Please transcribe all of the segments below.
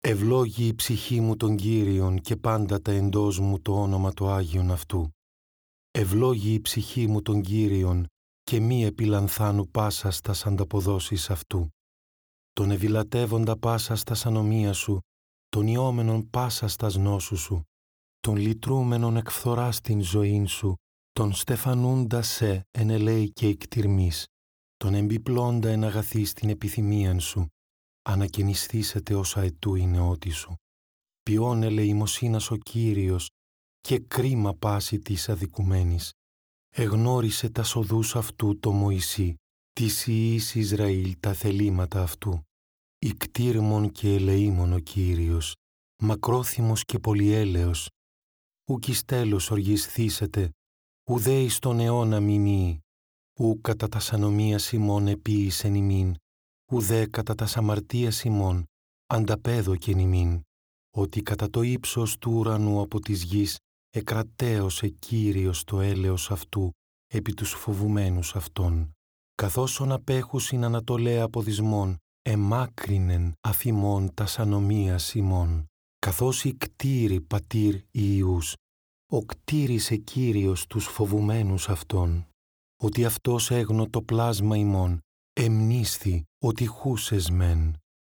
Ευλόγη η ψυχή μου τον Κύριον και πάντα τα εντός μου το όνομα το Άγιον αυτού. Ευλόγη η ψυχή μου τον Κύριον και μη επιλανθάνου πάσας τας ανταποδόσεις αυτού. Τον ευηλατεύοντα πάσας τας ανομία σου, τον ιόμενον πάσας τας νόσου σου, τον λυτρούμενον εκφθοράς την ζωήν σου, τον στεφανούντα σε εν ελέη και εκτιρμής, τον εμπιπλώντα εν αγαθής την επιθυμίαν σου, ανακαινιστήσετε όσα αετού η νεότη σου. Ποιόν ελεημοσύνας ο Κύριος και κρίμα πάση της αδικουμένης. Εγνώρισε τα οδούς αυτού το Μωυσή, της Υιής Ισραήλ τα θελήματα αυτού. Ικτήρμον και ελεήμον ο Κύριος, μακρόθυμος και πολυέλεος. Ουκ εις τέλος οργισθήσετε, ουδέ εις τον αιώνα μηνύει, ου κατά τας ανομίας ημών επίησεν ημίν, ουδέ κατά τας αμαρτίας ημών ανταπέδοκεν ημίν, ότι κατά το ύψος του ουρανού από της γης εκρατέωσε Κύριος το έλεος αυτού επί τους φοβουμένους αυτών. Καθώς απέχουσιν ανατολέα αποδισμών, εμάκρινεν αφημών τας ανομίας ημών. Καθώς η κτήρη πατήρ Ιους, ο κτήρισε Κύριος τους φοβουμένους αυτών. Ότι αυτός έγνω το πλάσμα ημών, εμνίσθη ότι χούσες μεν.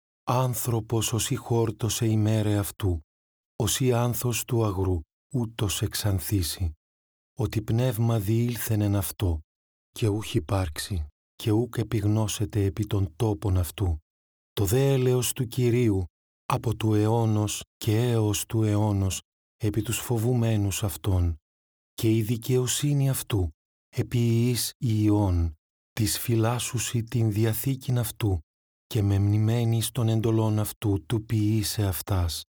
Άνθρωπος ως η χόρτωσε ημέρε αυτού, ως η άνθος του αγρού, ούτως εξανθήσει. Ότι πνεύμα διήλθεν εν αυτό, και ούχ υπάρξει, και ούκ επιγνώσεται επί των τόπων αυτού. Το δε έλεος του Κυρίου, από του αιώνος και έως του αιώνος, επί τους φοβουμένους αυτών, και η δικαιοσύνη αυτού, επί Υιής Υιών, της φυλάσσουσι την διαθήκην αυτού, και μεμνημένης των εντολών αυτού του ποιήσε αυτάς.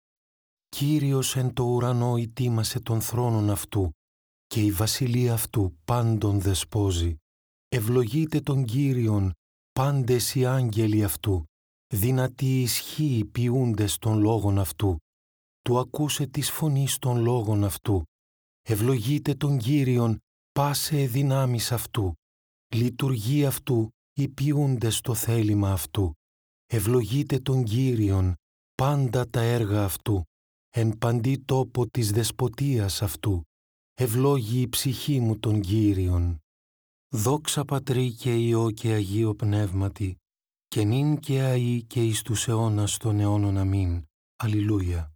Κύριος εν το ουρανό ητήμασε τον θρόνον αυτού, και η βασιλεία αυτού πάντων δεσπόζει. Ευλογείτε τον Κύριον πάντες οι άγγελοι αυτού, δυνατοί ισχύοι ποιούντες των λόγων αυτού. Του ακούσε της φωνής των λόγων αυτού. Ευλογείτε τον Κύριον πάσε δυνάμεις αυτού. Λειτουργεί αυτού οι ποιούντες το θέλημα αυτού. Ευλογείτε τον Κύριον πάντα τα έργα αυτού. Εν παντή τόπο της δεσποτείας αυτού. Ευλόγη η ψυχή μου τον Κύριον. Δόξα Πατρί και Υιό και Αγίο Πνεύματι, και νυν και αεί και εις τους αιώνας των αιώνων αμήν. Αλληλούια.